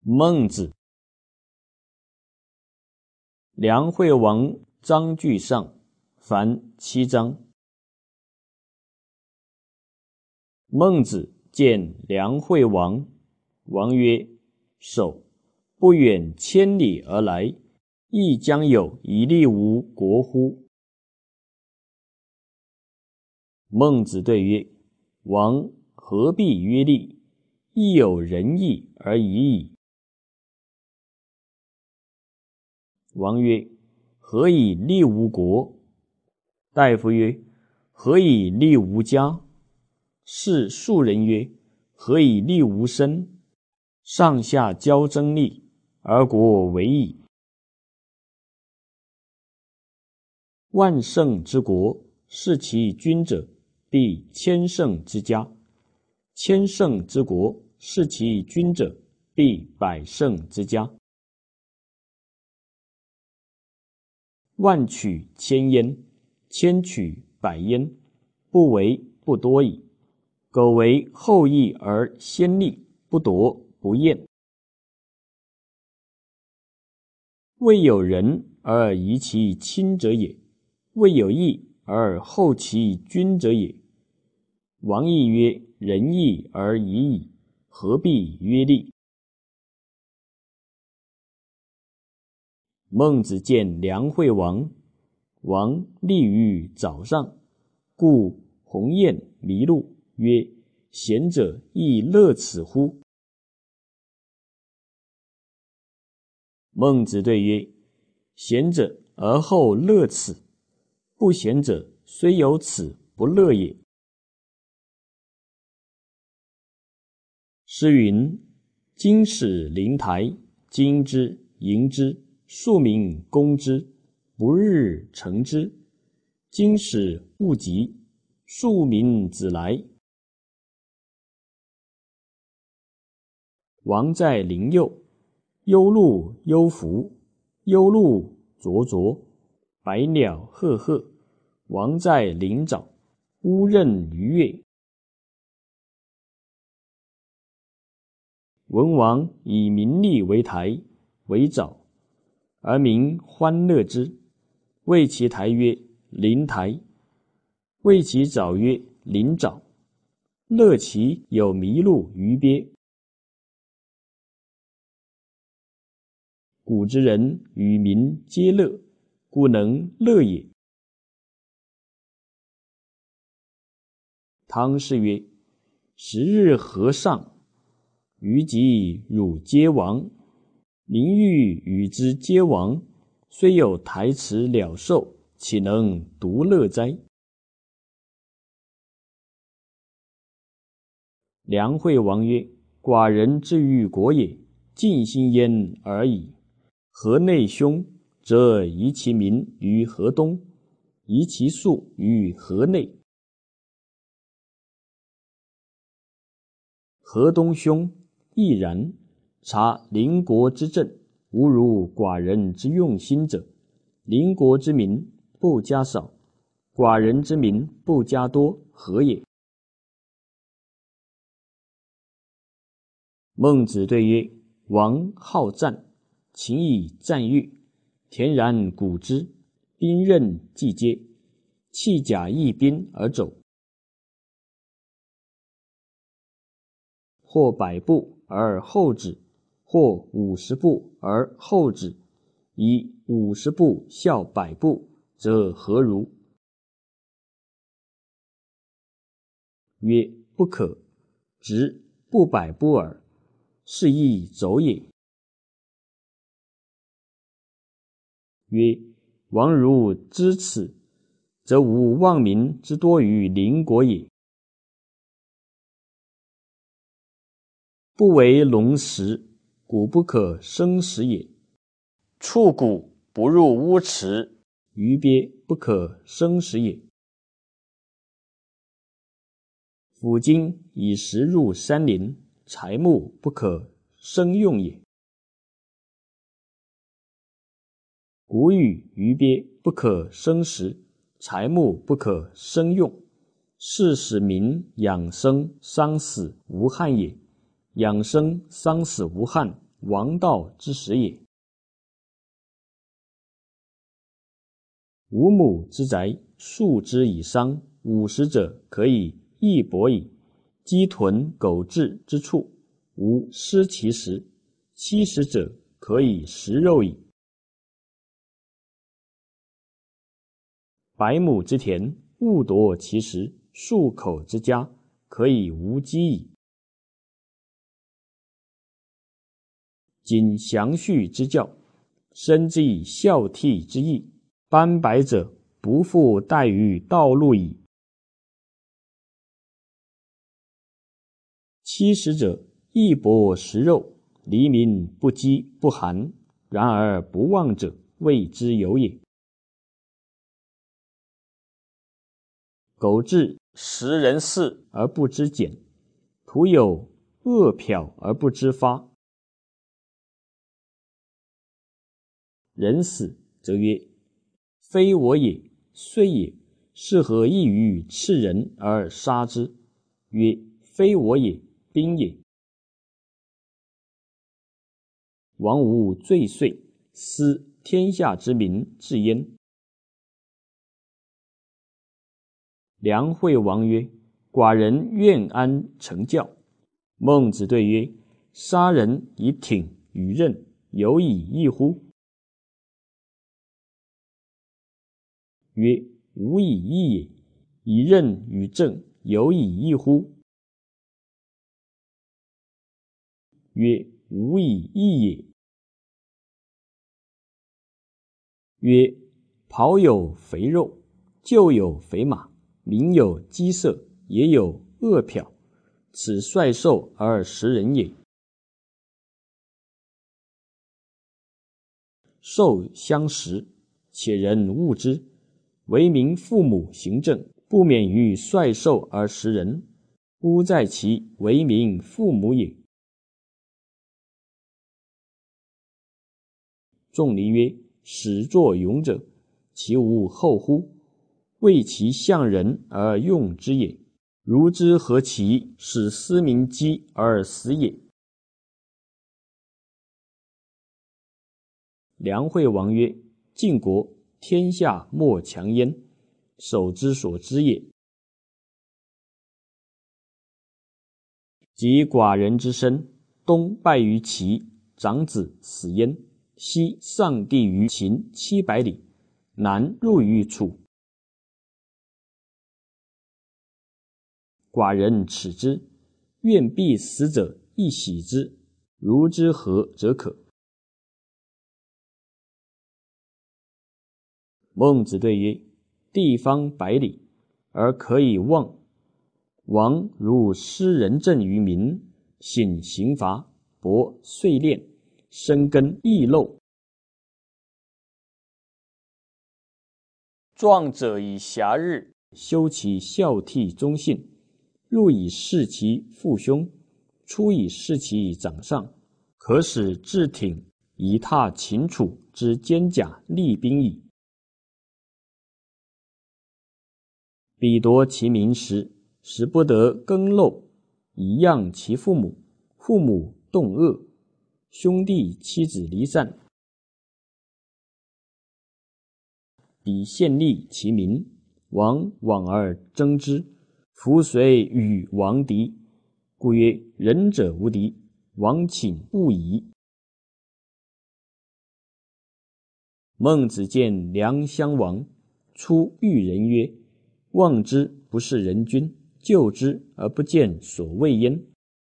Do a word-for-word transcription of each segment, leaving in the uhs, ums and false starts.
孟子。梁惠王章句上，凡七章。孟子见梁惠王，王曰：首，不远千里而来，亦将有一利吾国乎？孟子对曰：王何必曰利？亦有仁义而已矣。王曰：何以利吾国？大夫曰：何以利吾家？是庶人曰：何以利吾身？上下交争利，而国为矣。万乘之国，是其君者，必千乘之家；千乘之国，是其君者，必百乘之家。万取千焉，千取百焉，不为不多矣。苟为后义而先利，不夺不厌。未有仁而遗其亲者也，未有义而后其君者也。王亦曰：仁义而已矣，何必曰利？孟子见梁惠王，王立于早上，故鸿雁麋鹿，曰：贤者亦乐此乎？孟子对曰：贤者而后乐此，不贤者虽有此不乐也。诗云：金使灵台，金之银之，庶民攻之，不日成之。金使物极，庶民子来。王在陵右，幽鹿幽伏，幽鹿灼灼，百鸟赫赫。王在陵沼，乌任鱼跃。文王以名利为台，为沼，而民欢乐之，谓其台曰灵台，谓其沼曰灵沼。乐其有麋鹿鱼鳖。古之人与民皆乐，故能乐也。汤氏曰：十日和上，于己汝皆亡。民欲与之皆亡，虽有台池鸟兽，岂能独乐哉？梁惠王曰：寡人之于国也，尽心焉而已。河内兄，则夷其民于河东，夷其粟于河内。河东兄，亦然。察邻国之政，无如寡人之用心者。邻国之民不加少，寡人之民不加多，何也？孟子对曰：王好战，请以战喻，田然鼓之，兵刃既接，弃甲易兵而走。或百步而后止，或五十步而后止，以五十步效百步，则何如？曰：不可，直不百步耳，是亦走也。曰：王如知此，则无忘民之多于邻国也。不为龙食，谷不可生食也。畜谷不入污池，鱼鳖不可生食也。斧斤以食入山林，材木不可生用也。谷与鱼鳖不可生食，材木不可生用，是使民养生丧死无憾也。养生丧死无憾， 王道之始也。五亩之宅，数之以商，五十者可以义薄矣。鸡豚狗彘之处，无失其食；七十者可以食肉矣。百亩之田，勿夺其食；数口之家，可以无饥矣。谨详序之教，深之以孝悌之义，斑白者不复待于道路矣。七十者，义薄食肉，黎民不饥不寒，然而不忘者，谓之有也。狗彘食人事而不知俭，徒有恶殍而不知发。人死则曰：非我也，虽也，是何异于赤人而杀之？曰：非我也，兵也。王无罪遂，思天下之民至焉。梁惠王曰：寡人愿安成教。孟子对曰：杀人以挺与刃，有以义乎？曰：无以义也。以刃与正，有以义乎？曰：无以义也。曰：庖有肥肉，厩有肥马，民有饥色，也有恶殍，此率兽而食人也。兽相食，且人恶之，为民父母行政，不免于率兽而食人，吾在其为民父母也。仲尼曰：始作俑者，其无后乎？为其象人而用之也。如之何其使思民饥而死也？梁惠王曰：晋国天下莫强焉，守之所知也。及寡人之身，东败于齐，长子死焉；西丧地于秦七百里，南入于楚。寡人耻之，愿必死者亦喜之，如之何则可？孟子对曰：地方百里，而可以望。王如施仁政于民，省刑罚，博税敛，深耕易漏。壮者以暇日，修其孝悌忠信，入以事其父兄，出以事其长上，可使志挺，以踏秦楚之坚甲利兵矣。彼夺其民时，使不得耕漏，以养其父母，父母动恶，兄弟妻子离散。彼献利其民，王往而争之，夫谁与王敌？故曰：仁者无敌，王请勿疑。孟子见梁襄王，出遇人曰：望之不是人君，救之而不见所谓焉。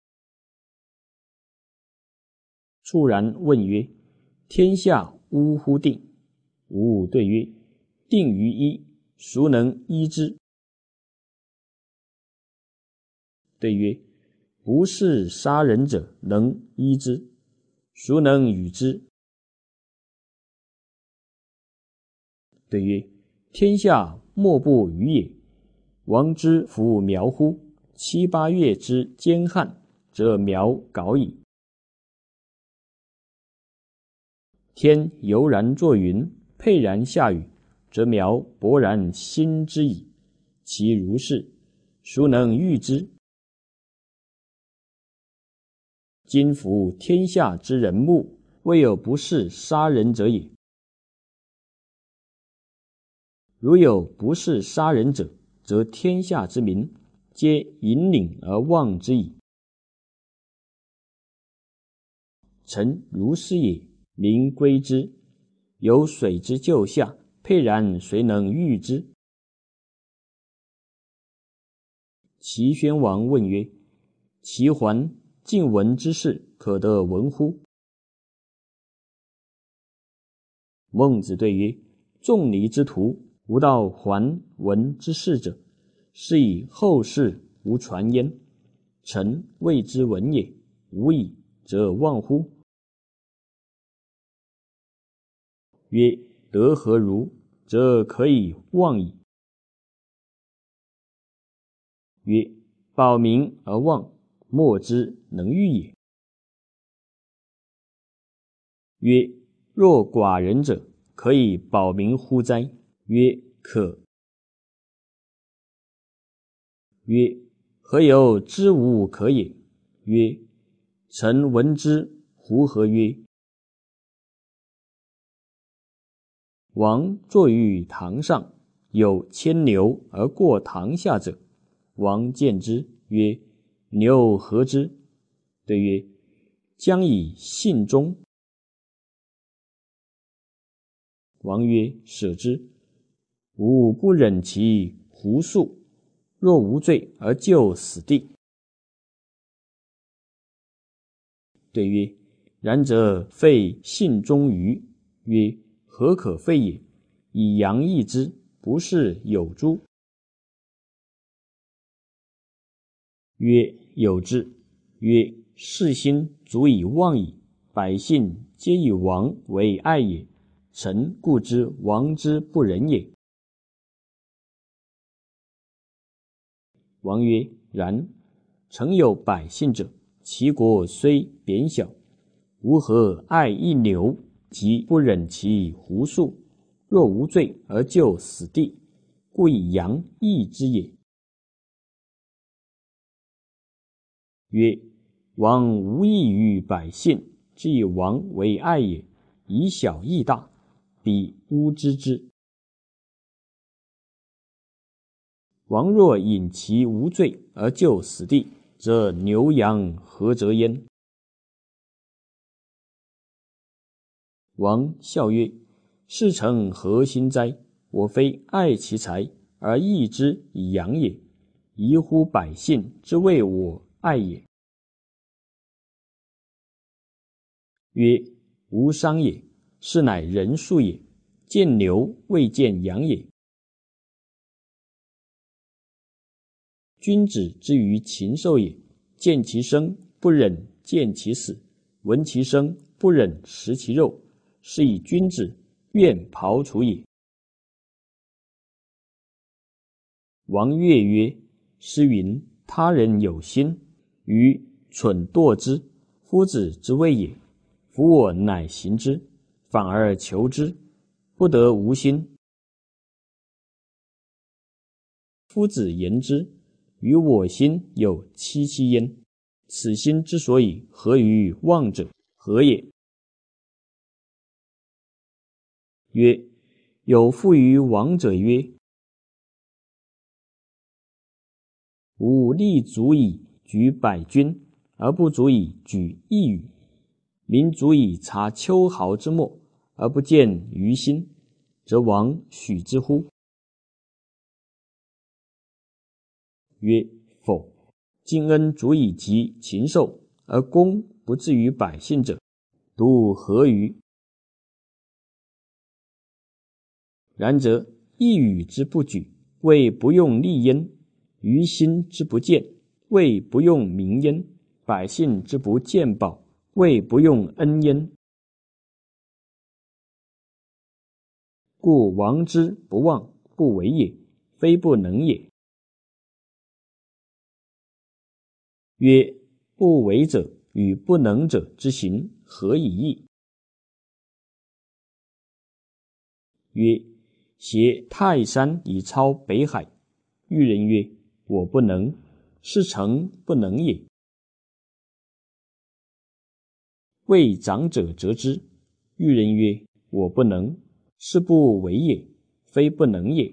猝然问曰：天下呜呼定？吾对曰：定于一，孰能依之？对曰：不是杀人者能依之，孰能与之？对曰：天下莫不与也。王之夫苗乎？七八月之坚旱，则苗槁矣。天悠然作云，沛然下雨，则苗勃然兴之矣。其如是，孰能御之？ 今夫天下之人目，未有不是杀人者也。如有不是杀人者，则天下之民皆引领而望之矣。臣如是也，民归之。有水之就下，沛然谁能御之？齐宣王问曰：齐桓晋文之事，可得闻乎？孟子对曰：仲尼之徒，无道桓文之事者，是以后世无传焉。臣谓之闻也，无以则忘乎？曰：得何如？则可以忘矣。曰：保民而忘，莫之能御也。曰：若寡人者，可以保民乎哉？曰：可。曰：何有知无可也？曰：臣闻之。胡何曰？王坐于堂上，有牵牛而过堂下者，王见之，曰：牛何之？对曰：将以信中。王曰：舍之。吾不忍其胡诉，若无罪而就死地。对曰：然则废信中于？曰：何可废也？以阳易之，不是有诸？曰：有之。曰：世心足以忘矣，百姓皆以王为爱也，臣故知王之不仁也。王曰：然。诚有百姓者，其国虽贬小，吾何爱一牛，即不忍其胡诉，若无罪而就死地，故以阳易之也。曰：王无益于百姓，之以王为爱也，以小易大，彼吾知之。王若引其无罪而就死地，则牛羊何责焉？王笑曰：是诚何心哉？我非爱其财而易之以养也，宜乎百姓之谓我爱也。曰：无伤也，是乃人数也，见牛未见羊也。君子之于禽兽也，见其生不忍见其死，闻其声不忍食其肉，是以君子愿庖厨也。王悦曰：诗云：他人有心，愚蠢惰之，夫子之谓也。夫我乃行之，反而求之，不得无心。夫子言之，与我心有戚戚焉。此心之所以合于忘者，何也？曰：有负于王者曰：吾力足以举百军，而不足以举一羽；民足以察秋毫之末，而不见于心，则王许之乎？曰：否。今恩足以及禽兽，而功不至于百姓者，独何于？然则一羽之不举，谓不用力焉；于心之不见，谓不用名焉；百姓之不见宝，谓不用恩焉。故王之不忘，不为也，非不能也。曰：不为者与不能者之行，何以异？曰：挟泰山以超北海。遇人曰：我不能。是诚不能也。 谓长者责之。欲人曰：我不能，是不为也，非不能也。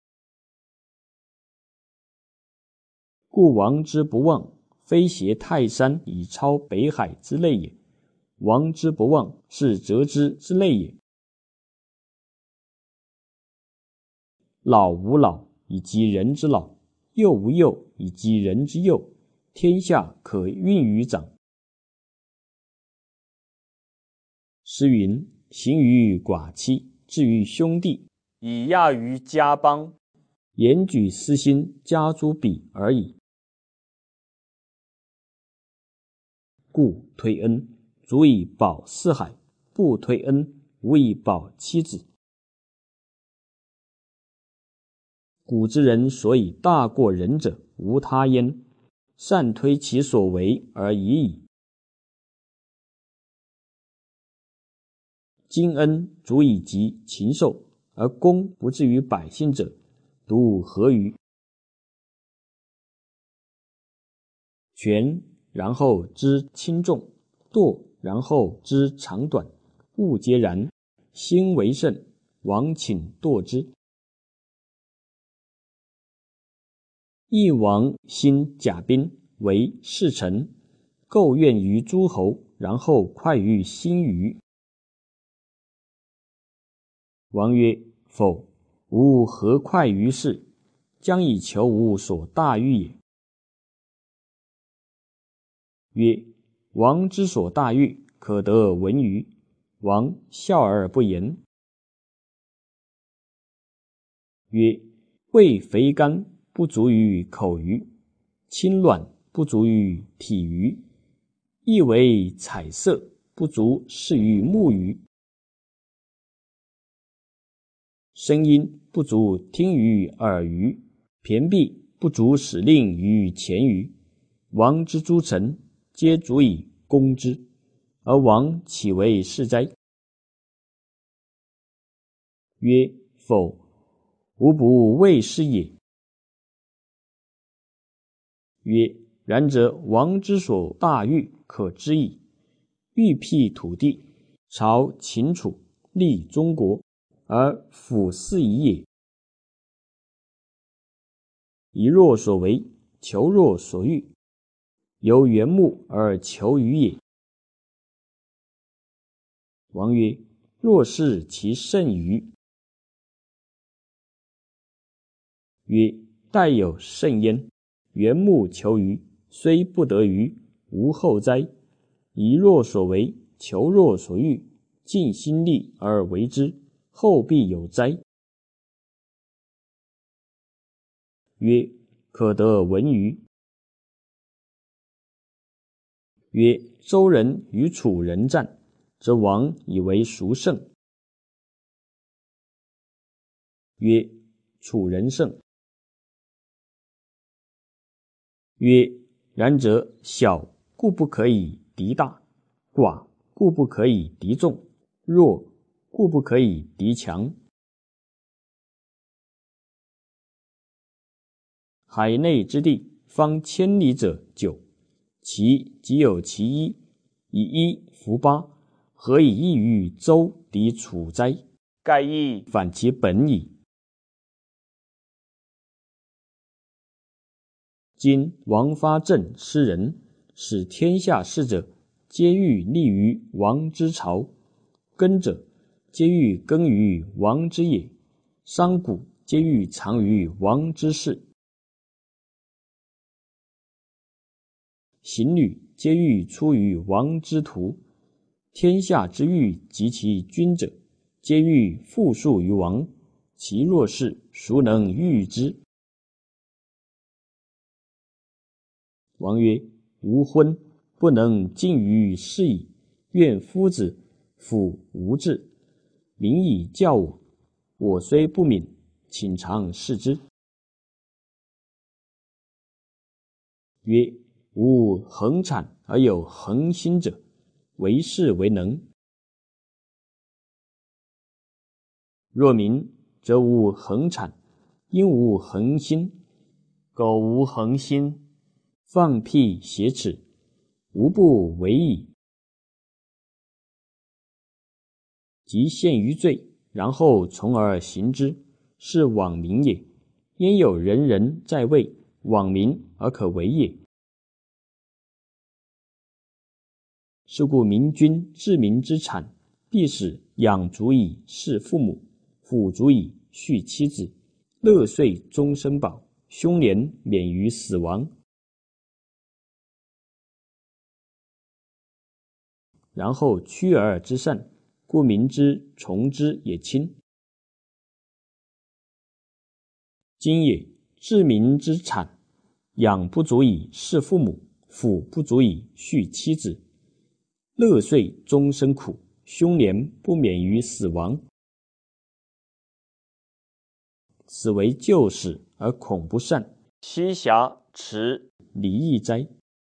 故王之不忘，非挟泰山以超北海之类也。王之不忘，是责之之类也。老吾老，以及人之老；幼吾幼，以及人之幼。天下可运于掌。诗云：行于寡妻，至于兄弟，以亚于家邦。言举私心，加诸彼而已。故推恩，足以保四海；不推恩，无以保妻子。古之人所以大过人者，无他焉，善推其所为而已矣。今恩足以及禽兽，而功不至于百姓者，独何于？权然后知轻重，惰然后知长短，物皆然，心为甚，王请惰之。义王兴甲兵，为事臣，构怨于诸侯，然后快于新余。王曰：否，吾何快于事？将以求吾所大欲也。曰：王之所大欲，可得闻于？王笑而不言。曰：味肥甘，不足于口鱼；轻软，不足于体鱼；亦为彩色，不足视于目鱼；声音，不足听于耳鱼；骈璧，不足使令于前鱼。王之诸臣，皆足以攻之，而王岂为是哉？曰：否，吾不畏是也。曰：然则王之所大欲，可知矣。欲辟土地，朝秦楚，立中国，而辅四夷也。以若所为，求若所欲，由缘木而求鱼也。王曰：若是其甚于？曰：待有甚焉。缘木求鱼，虽不得鱼，无后哉？以若所为，求若所欲，尽心力而为之，后必有哉？曰：可得闻于？曰：周人与楚人战，则王以为孰胜？曰：楚人胜。曰：然则小故不可以敌大，寡故不可以敌众，弱故不可以敌强。海内之地，方千里者九，其即有其一，以一服八，何以异于周敌楚哉？盖亦反其本矣。今王发政施仁，使天下士者，皆欲立于王之朝；耕者，皆欲耕于王之野；商贾，皆欲藏于王之室；行旅，皆欲出于王之途。天下之欲及其君者，皆欲复数于王。其若是，孰能御之？王曰：吾昏，不能尽于事矣。愿夫子辅吾志，明以教我。我虽不敏，请尝试之。曰：吾恒产而有恒心者，为士为能。若民，则无恒产，因无恒心。苟无恒心，放屁挟耻，无不为矣。 即陷于罪，然后从而行之，是罔民也。焉有人人在位，罔民而可为也？是故明君治民之产，必使养足以事父母，抚足以恤妻子，乐岁终身保，凶年免于死亡。然后趋而之善，故民之从之也亲。今也治民之产，养不足以事父母，抚不足以恤妻子，乐岁终身苦，凶年不免于死亡。此为救死而恐不善，奚暇持礼义哉？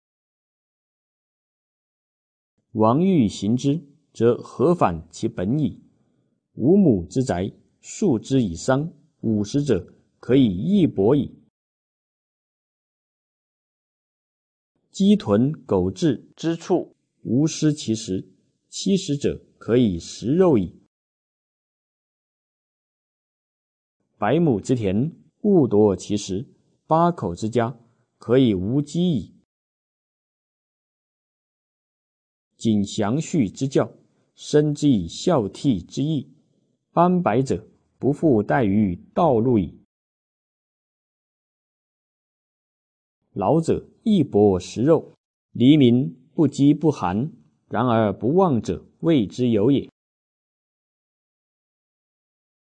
王欲行之，则何反其本矣？五亩之宅，数之以桑，五十者，可以义薄矣。鸡豚狗彘之处，无失其食，七十者，可以食肉矣。百亩之田，勿夺其食，八口之家，可以无饥矣。谨详序之教，生之以孝悌之义，斑白者，不复待于道路矣。老者义薄食肉，黎民不饥不寒，然而不忘者，谓之有也。